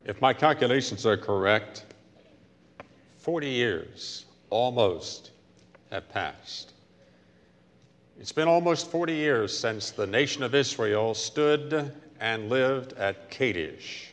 If my calculations are correct, 40 years almost have passed. It's been almost 40 years since the nation of Israel stood and lived at Kadesh.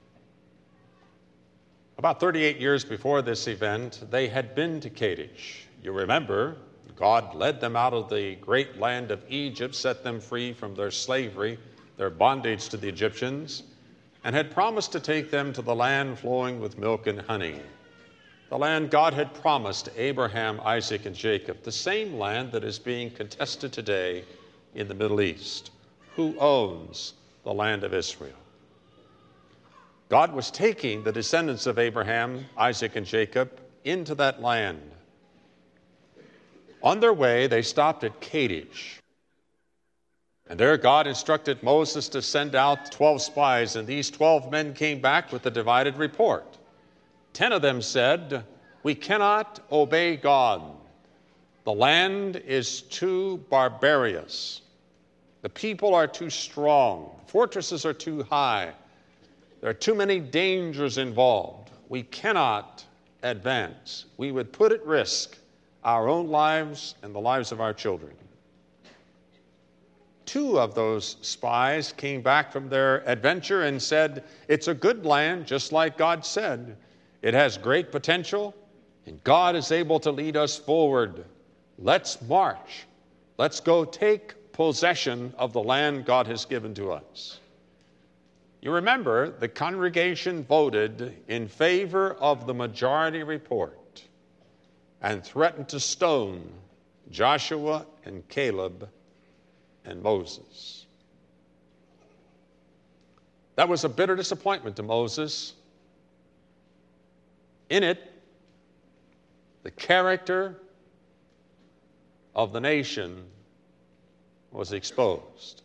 About 38 years before this event, they had been to Kadesh. You remember, God led them out of the great land of Egypt, set them free from their slavery, their bondage to the Egyptians, and had promised to take them to the land flowing with milk and honey. The land God had promised to Abraham, Isaac, and Jacob, the same land that is being contested today in the Middle East. Who owns the land of Israel? God was taking the descendants of Abraham, Isaac, and Jacob into that land. On their way, they stopped at Kadesh. And there God instructed Moses to send out 12 spies, and these 12 men came back with a divided report. 10 of them said, "We cannot obey God. The land is too barbarous. The people are too strong. Fortresses are too high. There are too many dangers involved. We cannot advance. We would put at risk our own lives and the lives of our children." 2 of those spies came back from their adventure and said, "It's a good land, just like God said. It has great potential, and God is able to lead us forward. Let's march. Let's go take possession of the land God has given to us." You remember, the congregation voted in favor of the majority report and threatened to stone Joshua and Caleb and Moses. That was a bitter disappointment to Moses. In it, the character of the nation was exposed.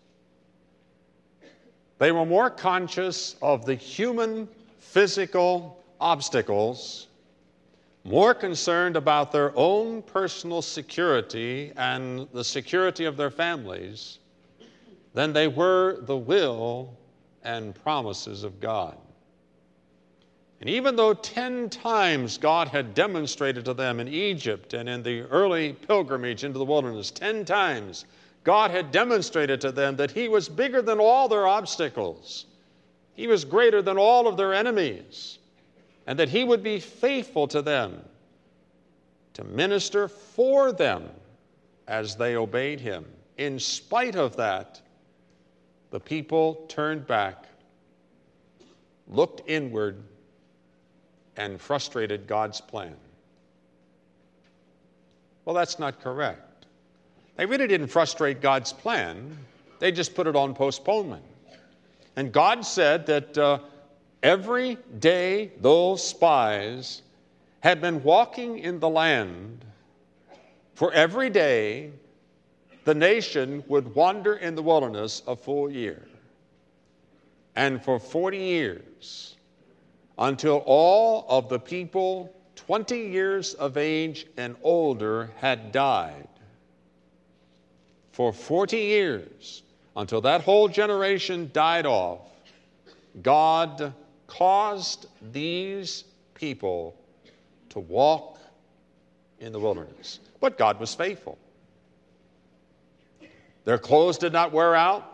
They were more conscious of the human physical obstacles, more concerned about their own personal security and the security of their families than they were the will and promises of God. And even though 10 times God had demonstrated to them in Egypt and in the early pilgrimage into the wilderness, 10 times God had demonstrated to them that He was bigger than all their obstacles. He was greater than all of their enemies, and that He would be faithful to them, to minister for them as they obeyed Him. In spite of that, the people turned back, looked inward, and frustrated God's plan. Well, that's not correct. They really didn't frustrate God's plan. They just put it on postponement. And God said that every day those spies had been walking in the land, for every day the nation would wander in the wilderness a full year. And for 40 years, until all of the people 20 years of age and older had died. For 40 years, until that whole generation died off, God caused these people to walk in the wilderness. But God was faithful. Their clothes did not wear out.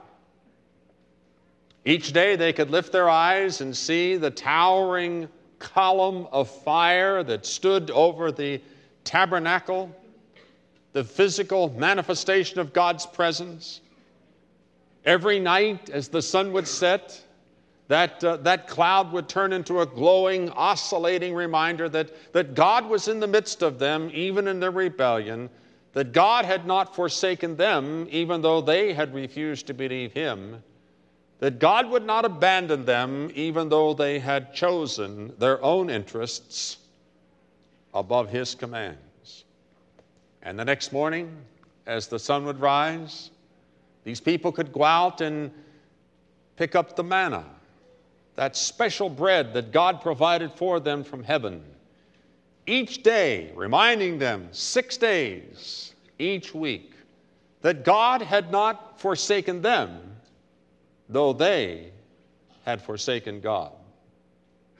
Each day they could lift their eyes and see the towering column of fire that stood over the tabernacle, the physical manifestation of God's presence. Every night as the sun would set, that cloud would turn into a glowing, oscillating reminder that God was in the midst of them, even in their rebellion, that God had not forsaken them, even though they had refused to believe Him, that God would not abandon them, even though they had chosen their own interests above His commands. And the next morning, as the sun would rise, these people could go out and pick up the manna, that special bread that God provided for them from heaven. Each day, reminding them 6 days each week that God had not forsaken them, though they had forsaken God.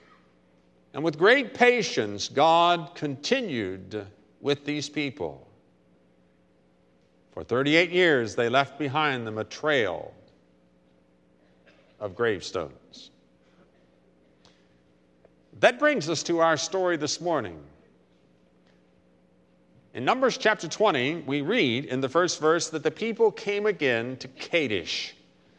And with great patience, God continued with these people. For 38 years, they left behind them a trail of gravestones. That brings us to our story this morning. In Numbers chapter 20, we read in the first verse that the people came again to Kadesh.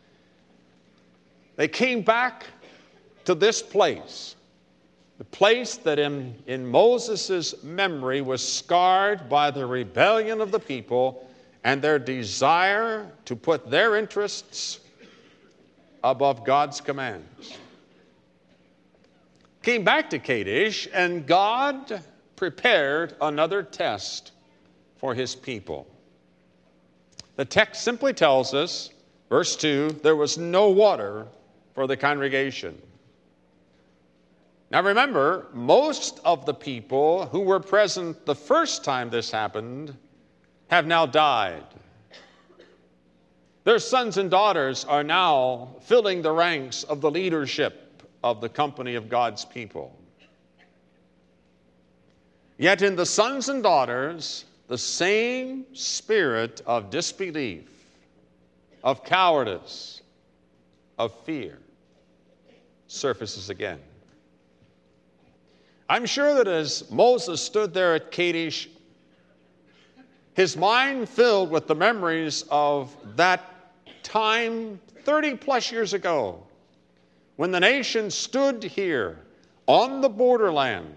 They came back to this place, the place that in Moses' memory was scarred by the rebellion of the people and their desire to put their interests above God's commands. Came back to Kadesh, and God prepared another test for his people. The text simply tells us, verse 2, there was no water for the congregation. Now remember, most of the people who were present the first time this happened have now died. Their sons and daughters are now filling the ranks of the leadership of the company of God's people. Yet in the sons and daughters, the same spirit of disbelief, of cowardice, of fear surfaces again. I'm sure that as Moses stood there at Kadesh, his mind filled with the memories of that time 30 plus years ago, when the nation stood here on the borderland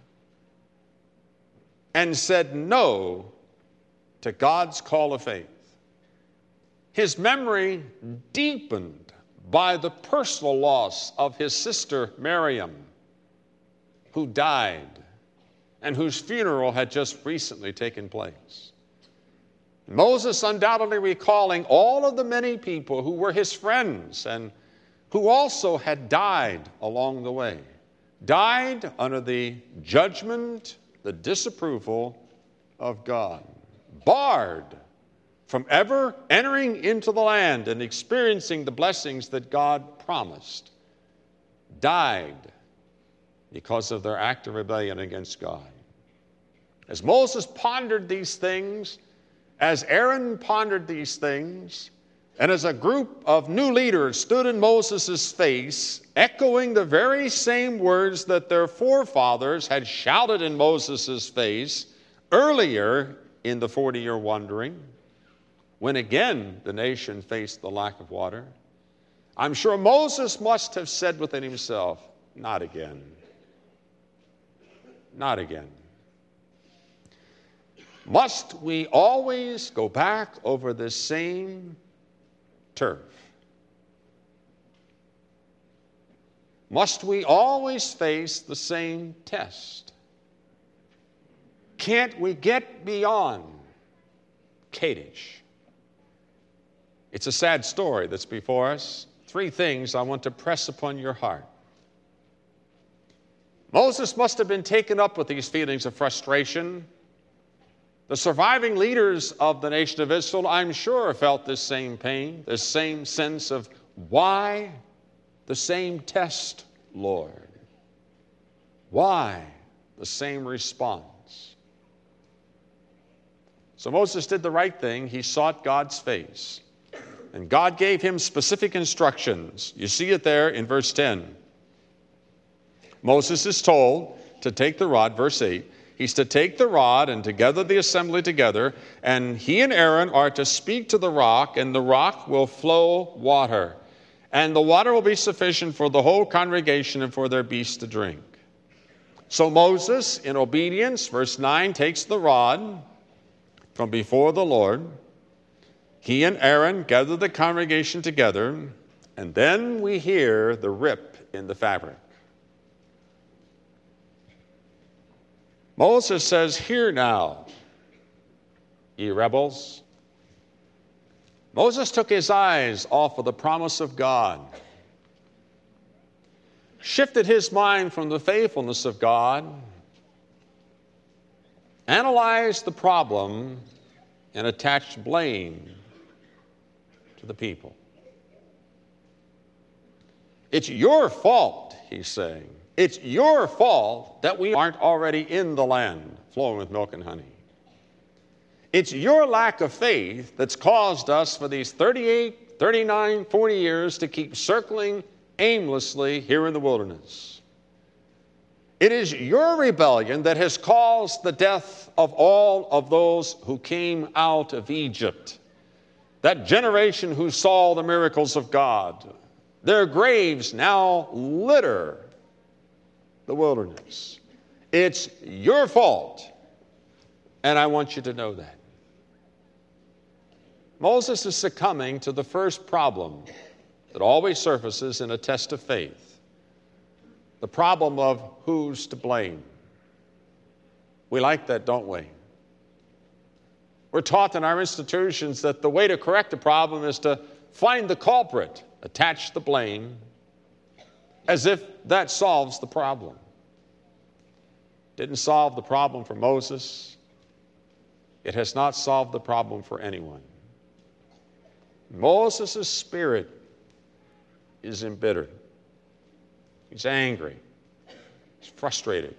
and said no to God's call of faith. His memory deepened by the personal loss of his sister Miriam, who died and whose funeral had just recently taken place. Moses undoubtedly recalling all of the many people who were his friends and who also had died along the way, died under the judgment, the disapproval of God, barred from ever entering into the land and experiencing the blessings that God promised, died because of their act of rebellion against God. As Moses pondered these things, as Aaron pondered these things, and as a group of new leaders stood in Moses' face, echoing the very same words that their forefathers had shouted in Moses' face earlier in the 40-year wandering, when again the nation faced the lack of water, I'm sure Moses must have said within himself, not again. Not again. Must we always go back over the same turf? Must we always face the same test? Can't we get beyond Kadesh? It's a sad story that's before us. 3 things I want to press upon your heart. Moses must have been taken up with these feelings of frustration. The surviving leaders of the nation of Israel, I'm sure, felt this same pain, this same sense of why the same test, Lord? Why the same response? So Moses did the right thing. He sought God's face. And God gave him specific instructions. You see it there in verse 10. Moses is told to take the rod, verse 8. He's to take the rod and to gather the assembly together, and he and Aaron are to speak to the rock, and the rock will flow water. And the water will be sufficient for the whole congregation and for their beasts to drink. So Moses, in obedience, verse 9, takes the rod from before the Lord. He and Aaron gather the congregation together, and then we hear the rip in the fabric. Moses says, "Hear now, ye rebels." Moses took his eyes off of the promise of God, shifted his mind from the faithfulness of God, analyzed the problem, and attached blame to the people. It's your fault, he's saying. It's your fault that we aren't already in the land flowing with milk and honey. It's your lack of faith that's caused us for these 38, 39, 40 years to keep circling aimlessly here in the wilderness. It is your rebellion that has caused the death of all of those who came out of Egypt, that generation who saw the miracles of God. Their graves now litter the wilderness. It's your fault, and I want you to know that. Moses is succumbing to the first problem that always surfaces in a test of faith, the problem of who's to blame. We like that, don't we? We're taught in our institutions that the way to correct a problem is to find the culprit, attach the blame, as if that solves the problem. Didn't solve the problem for Moses. It has not solved the problem for anyone. Moses' spirit is embittered. He's angry. He's frustrated.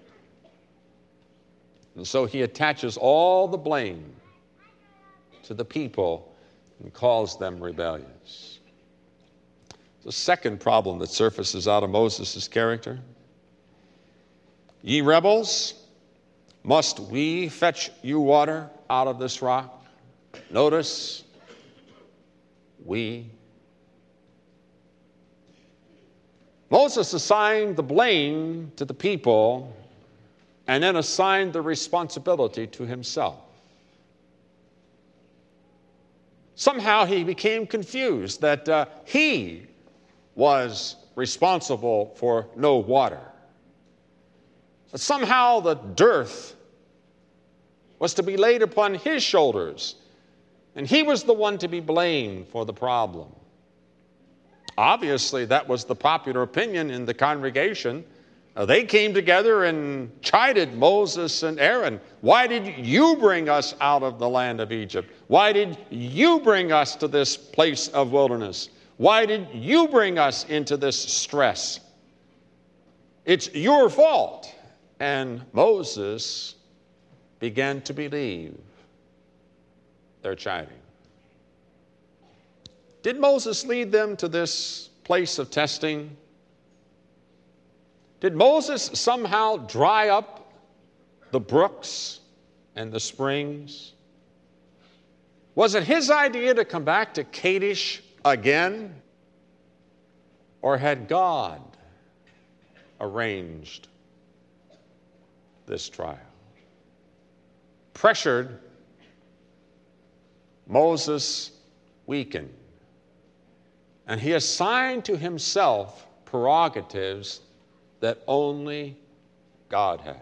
And so he attaches all the blame to the people and calls them rebellious. The second problem that surfaces out of Moses' character. Ye rebels, must we fetch you water out of this rock? Notice, we. Moses assigned the blame to the people and then assigned the responsibility to himself. Somehow he became confused that he was responsible for no water. But somehow the dearth was to be laid upon his shoulders, and he was the one to be blamed for the problem. Obviously, that was the popular opinion in the congregation. They came together and chided Moses and Aaron. Why did you bring us out of the land of Egypt? Why did you bring us to this place of wilderness? Why did you bring us into this stress? It's your fault. And Moses began to believe their chiding. Did Moses lead them to this place of testing? Did Moses somehow dry up the brooks and the springs? Was it his idea to come back to Kadesh again? Or had God arranged this trial? Pressured, Moses weakened, and he assigned to himself prerogatives that only God has.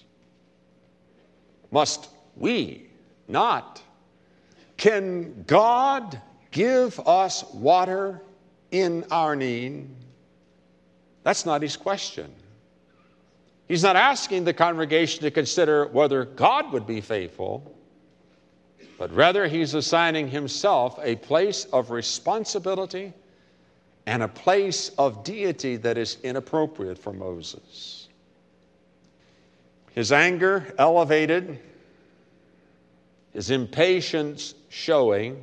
Must we not? Can God give us water in our need? That's not his question. He's not asking the congregation to consider whether God would be faithful, but rather he's assigning himself a place of responsibility and a place of deity that is inappropriate for Moses. His anger elevated, his impatience showing,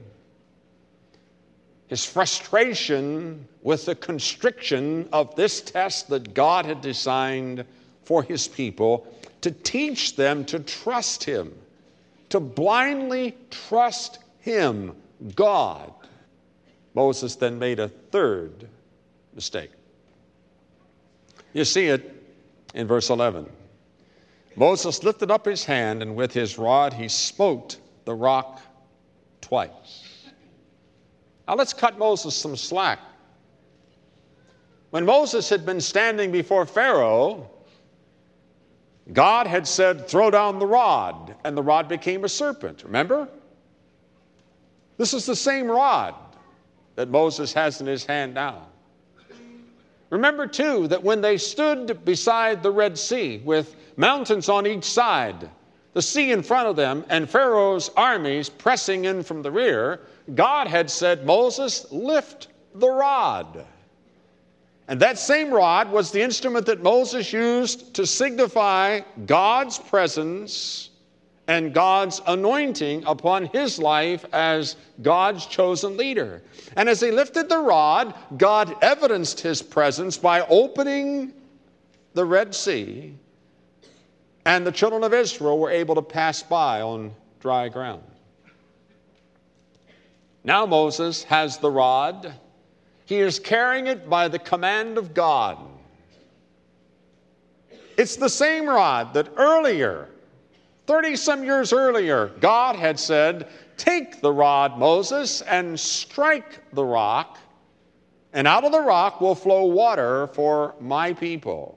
his frustration with the constriction of this test that God had designed for his people to teach them to trust him, to blindly trust him, God. Moses then made a third mistake. You see it in verse 11. Moses lifted up his hand, and with his rod he smote the rock twice. Now let's cut Moses some slack. When Moses had been standing before Pharaoh, God had said, throw down the rod, and the rod became a serpent. Remember? This is the same rod that Moses has in his hand now. Remember, too, that when they stood beside the Red Sea with mountains on each side, the sea in front of them, and Pharaoh's armies pressing in from the rear, God had said, Moses, lift the rod. And that same rod was the instrument that Moses used to signify God's presence and God's anointing upon his life as God's chosen leader. And as he lifted the rod, God evidenced his presence by opening the Red Sea, and the children of Israel were able to pass by on dry ground. Now Moses has the rod. He is carrying it by the command of God. It's the same rod that earlier, 30-some years earlier, God had said, "Take the rod, Moses, and strike the rock, and out of the rock will flow water for my people."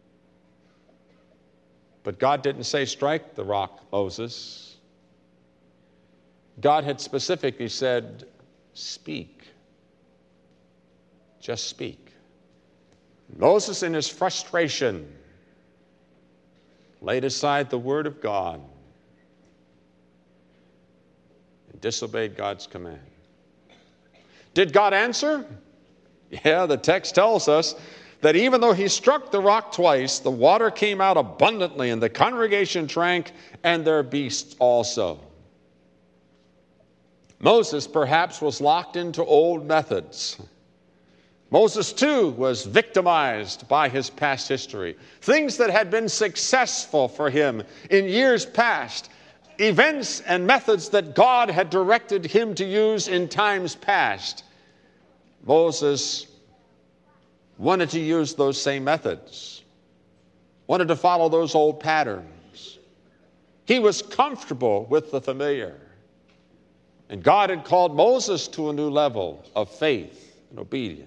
But God didn't say, "Strike the rock, Moses." God had specifically said, "Speak. Just speak." Moses, in his frustration, laid aside the word of God and disobeyed God's command. Did God answer? Yeah, the text tells us that even though he struck the rock twice, the water came out abundantly, and the congregation drank, and their beasts also. Moses perhaps was locked into old methods. Moses, too, was victimized by his past history. Things that had been successful for him in years past, events and methods that God had directed him to use in times past. Moses wanted to use those same methods, wanted to follow those old patterns. He was comfortable with the familiar. And God had called Moses to a new level of faith and obedience.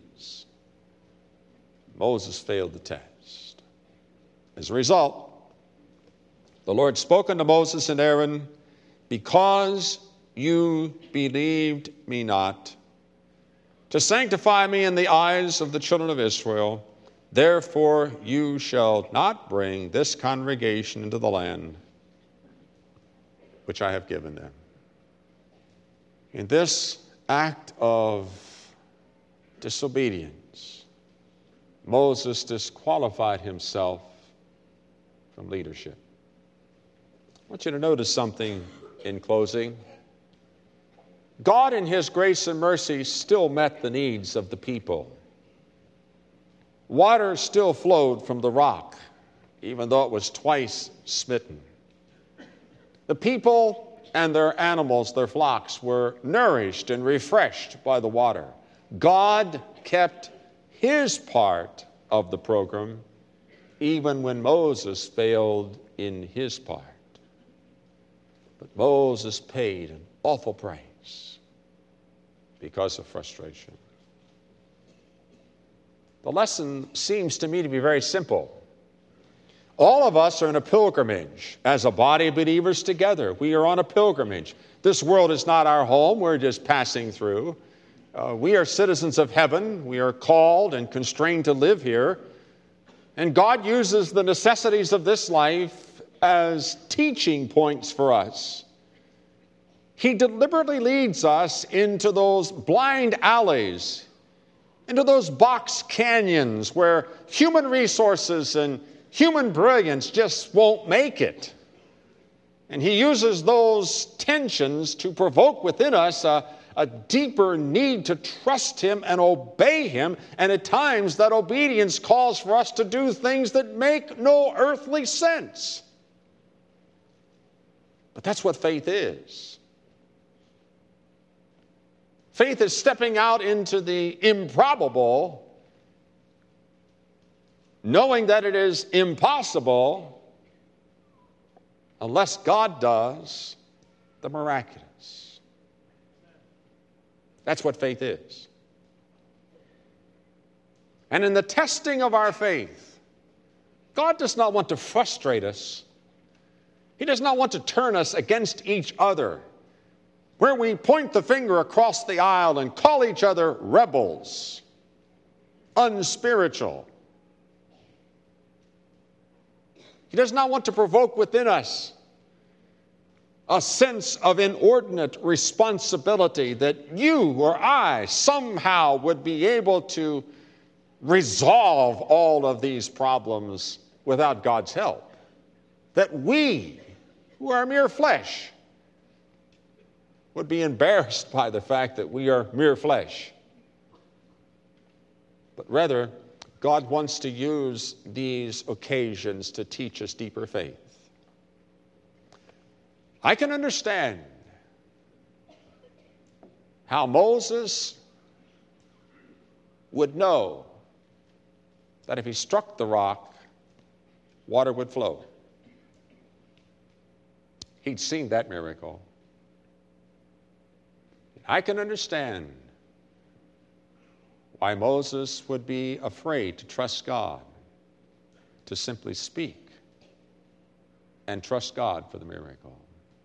Moses failed the test. As a result, the Lord spoke unto Moses and Aaron, "Because you believed me not, to sanctify me in the eyes of the children of Israel, therefore you shall not bring this congregation into the land which I have given them." In this act of disobedience, Moses disqualified himself from leadership. I want you to notice something in closing. God, in his grace and mercy, still met the needs of the people. Water still flowed from the rock, even though it was twice smitten. The people and their animals, their flocks, were nourished and refreshed by the water. God kept his part of the program, even when Moses failed in his part. But Moses paid an awful price because of frustration. The lesson seems to me to be very simple. All of us are in a pilgrimage as a body of believers together. We are on a pilgrimage. This world is not our home. We're just passing through. We are citizens of heaven. We are called and constrained to live here. And God uses the necessities of this life as teaching points for us. He deliberately leads us into those blind alleys, into those box canyons where human resources and human brilliance just won't make it. And he uses those tensions to provoke within us a deeper need to trust him and obey him. And at times that obedience calls for us to do things that make no earthly sense. But that's what faith is. Faith is stepping out into the improbable, knowing that it is impossible unless God does the miraculous. That's what faith is. And in the testing of our faith, God does not want to frustrate us. He does not want to turn us against each other, where we point the finger across the aisle and call each other rebels, unspiritual. He does not want to provoke within us a sense of inordinate responsibility that you or I somehow would be able to resolve all of these problems without God's help. That we, who are mere flesh, would be embarrassed by the fact that we are mere flesh. But rather, God wants to use these occasions to teach us deeper faith. I can understand how Moses would know that if he struck the rock, water would flow. He'd seen that miracle. I can understand why Moses would be afraid to trust God, to simply speak and trust God for the miracle.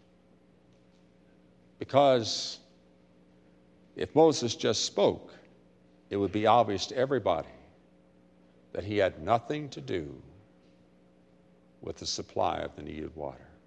Because if Moses just spoke, it would be obvious to everybody that he had nothing to do with the supply of the needed water.